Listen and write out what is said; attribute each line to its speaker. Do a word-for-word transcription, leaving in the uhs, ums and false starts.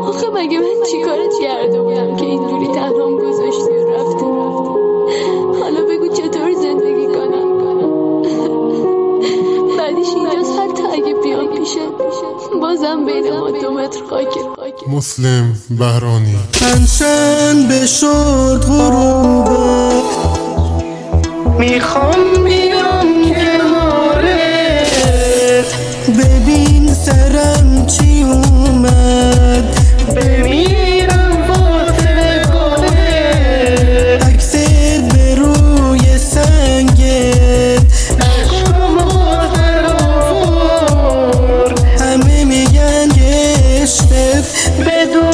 Speaker 1: آخه مگه من چیکارت کرده بودم که اینجوری تنهام گذاشتی و رفتی؟ حالا بگو چطور زندگی کنم؟ بعدش اینجاست حتی اگه بیام پیشت بازم بین ما دو متر خاکه.
Speaker 2: مسلم بهرانی.
Speaker 3: پنجشنبه شد غروبه، میخوام بیام کنارت، ببین سرم چی اومد، بمیرم واسه گلت، عکست به روی سنگت، عشقم خاطر آور، همه میگن که عشقت بدون